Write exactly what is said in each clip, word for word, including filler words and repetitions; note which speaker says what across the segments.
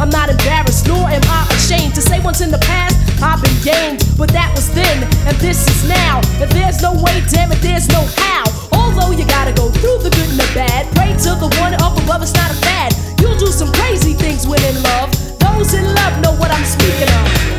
Speaker 1: I'm not embarrassed, nor am I ashamed to say once in the past I've been gamed, but that was then, and this is now. And there's no way, damn it, there's no how. Although you gotta go through the good and the bad, pray to the one up above, it's not a fad. You'll do some crazy things when in love. Those in love know what I'm speaking of.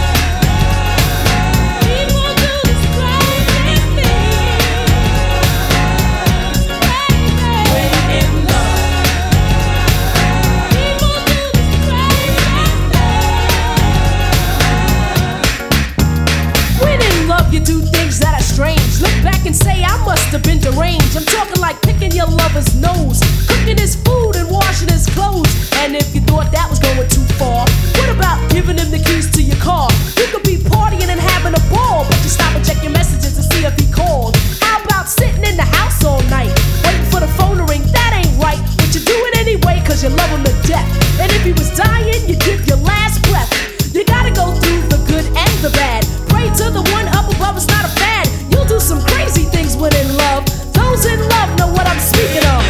Speaker 1: You do things that are strange. Look back and say I must have been deranged. I'm talking like picking your lover's nose, cooking his food and washing his clothes. And if you thought that was going too far, what about giving him the keys to your car? You could be partying and having a ball, but you stop and check your messages to see if he called. How about sitting in the house all night, waiting for the phone to ring? That ain't right, but you do it anyway cause you love him to death. And if he was dying, you give your last breath. You gotta go through the good and the bad. Pray to the one up above, it's not a fad. You'll do some crazy things when in love. Those in love know what I'm speaking of.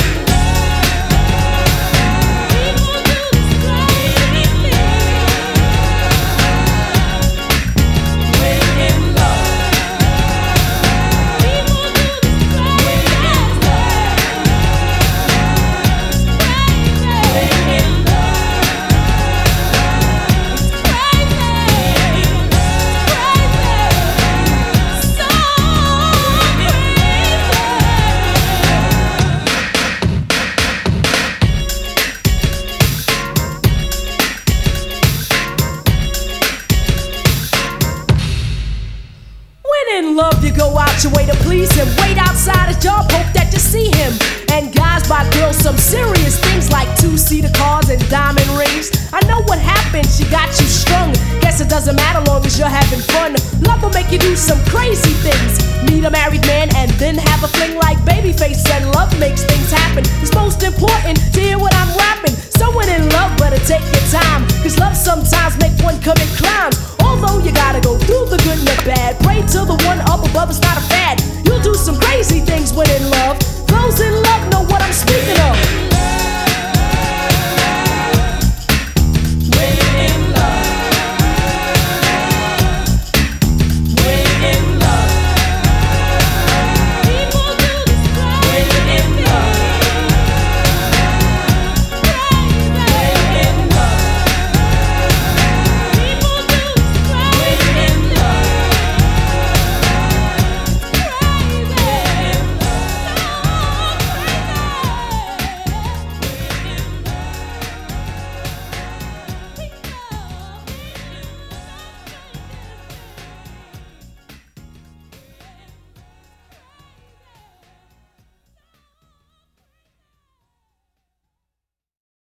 Speaker 1: In love, you go out your way to please him. Wait outside his job, hope that you see him. And guys buy girls some serious things like two-seater cars and diamond rings. I know what happened, she got you strung. Guess it doesn't matter long as you're having fun. Love will make you do some crazy things. Meet a married man and then have a fling like Babyface said. Love makes things happen. It's most important to hear what I'm rapping. Someone in love better take your time.